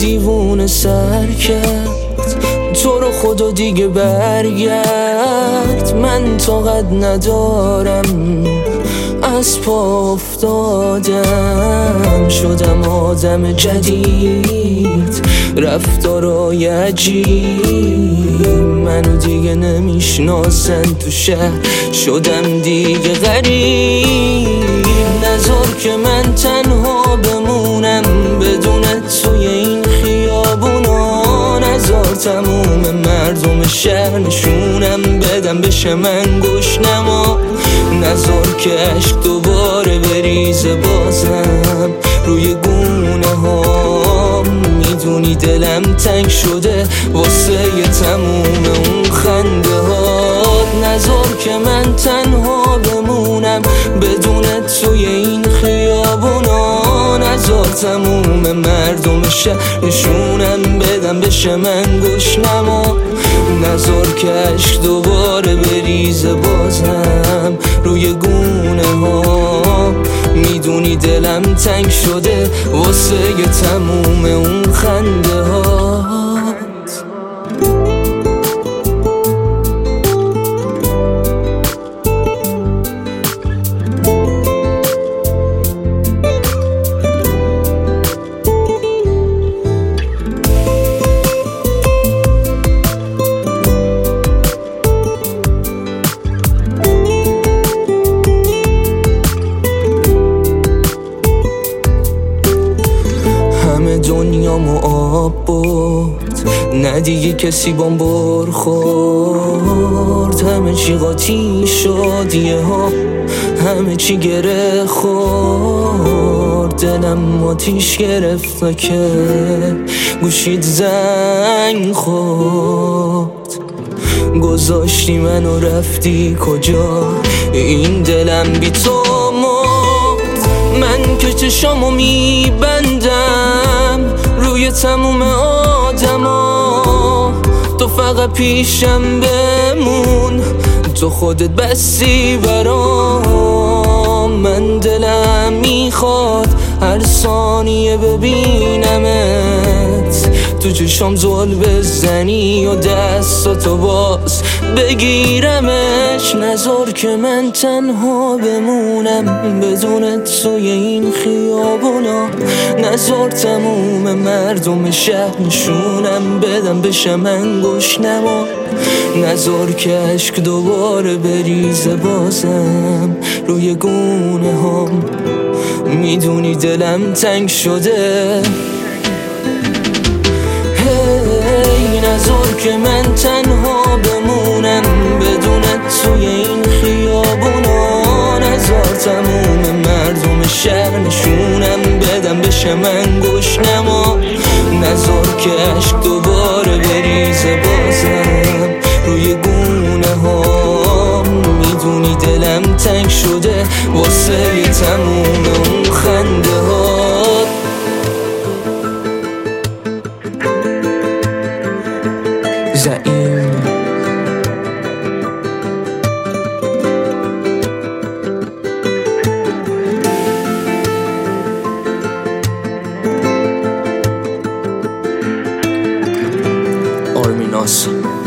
دیوونه سر کرد. تو رو خدا دیگه برگرد، من طاقت ندارم، از پا افتادم. شدم آدم جدید، رفتارای عجیب، منو دیگه نمیشناسن تو شهر، شدم دیگه غریب. نذار که من تنها بمونم بدون توی این خیابونا، نذار تموم مردم شهر نشونم بدم بشه من گشنما، نذار که عشق دوباره بریزه بازم روی گونه ها. میدونی دلم تنگ شده واسه تموم اون خنده هات، نذار که من تنها بمونم بدون توی این خیابونا، نذار تموم مردم شهر نشونم بدم بشه من گشنما، نذار که عشق دوباره بریزه بازم روی گونه ها. میدونی دلم تنگ شده واسه تموم اون خنده ها. دنیامو آب بود، نه دیگه کسی بام برخورد، همه چی قاطی شد یه ها، همه چی گره خورد. دلم آتیش گرفت که گوشید زنگ خورد، گذاشتی منو رفتی کجا، این دلم بی تو مرد. من که چشامو میبندم روی تموم آدما، تو فقط پیشم بمون، تو خودت بسی برام. من دلم میخواد هر ثانیه ببینمت، تو چشام زل بزنی و دستاتو باز بگیرمش، نذار که من تنها بمونم بدون توی این خیابونا، نذار تموم مردم شهر نشونم بدم بشه من گشنما، نذار که عشق دوباره بریزه بازم روی گونه هام. میدونی دلم تنگ شده، نذار که من تنها بمونم بدون توی این خیابونا، نذار تموم مردم شهر نشونم بدم بشه من گشنما، نذار که عشق دوباره بریزه بازم روی گونه ها. میدونی دلم تنگ شده واسه تموم اون خنده ها. زعیم آرمیناس